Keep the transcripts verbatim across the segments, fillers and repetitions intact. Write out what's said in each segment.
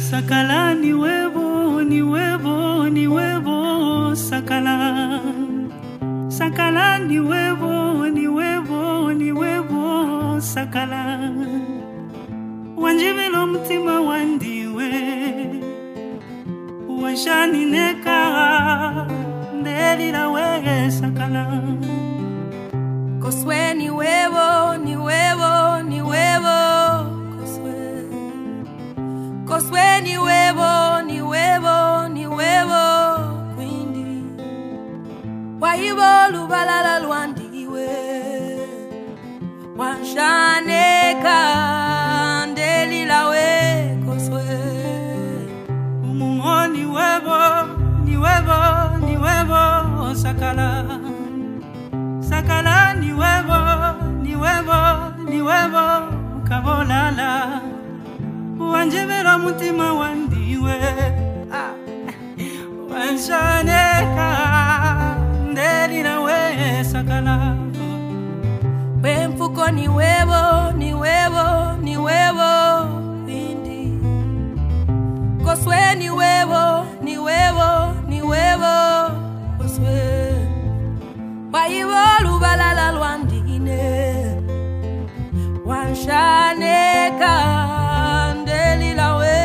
Sakala ni webo, ni webo, ni webo, sakala. Sakala ni webo, ni webo, ni webo, sakala. Wanjibilo mtima wandiwe, washani neka, ndelila we sakala. Koswe ni webo, ni webo, ni webo, koswe. Koswe ni webo, ni webo, ni webo, kwindi. Waibo lubalala luandiwe, wanshaneka, ndelila we koswe. Umungo ni webo, ni webo, ni webo, sakala. Sakala ni webo, ni webo, ni webo, kabolala. Wanjibelo mutima wandiwe, ah. Wanshaneka, ndelila we sakala. We mfuko ni webo, ni webo, ni webo, indi. Koswe ni webo, ni webo, ni webo, koswe. Waibo lubalala luandine, wanshaneka, ndelila we.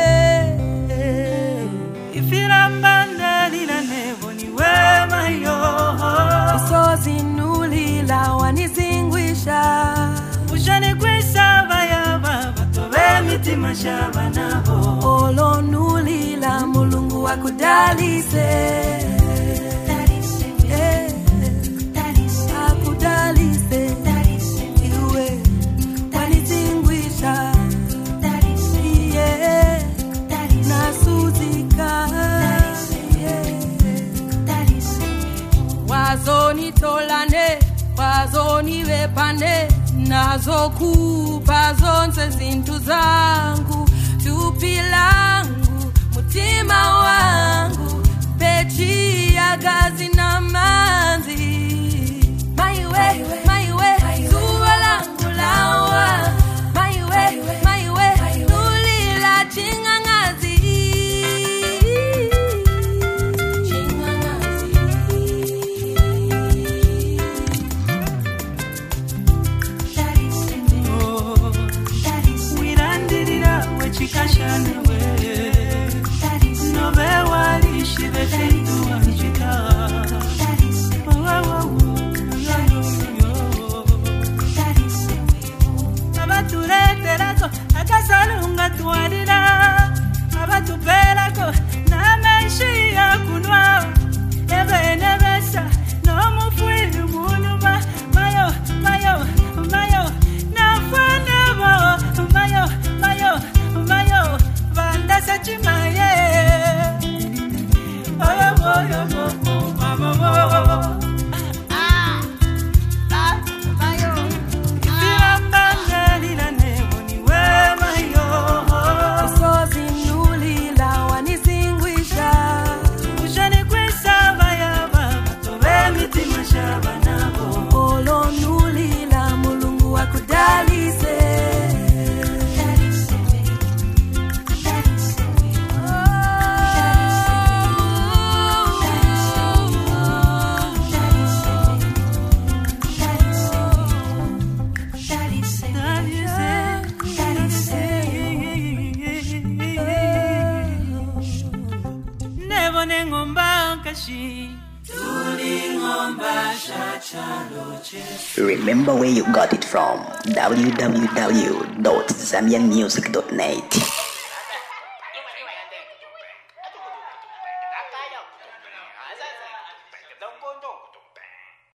Ifilamba ndelila nebo ni we mayo. Isozi nulila wanizingwisha, Ushani kwisa vaya baba, tobe mitima shaba nabo. olo nulila mulungu wakudalise. Akudalise, iwe wanizingwisha, yeah, nasuzika, yeah. Wazoni tolane, wazoni wepane, nazokupa zonse zintu zangu, tupi langu, mutima wangu, pechi ya gazi na manzi. My way, my way, zuwa langu lawa. My way, my way, nulila chingangazi. Chingangazi. Oh, wirandirira wechikashana we. Nove walishi vefindu wanjita. Abatureterako akasalunga tuarira, abatuperako na menshi ya kunwa. Ebe nebesa no mufui munuma, mayo mayo mayo na fanebo, mayo mayo mayo banda sachimaye. Oyo oyo oyo oyo. Olo nulila mulungu wakudalise. Nevo nengomba kashi. Remember where you got it from. w w w dot zambian music dot net.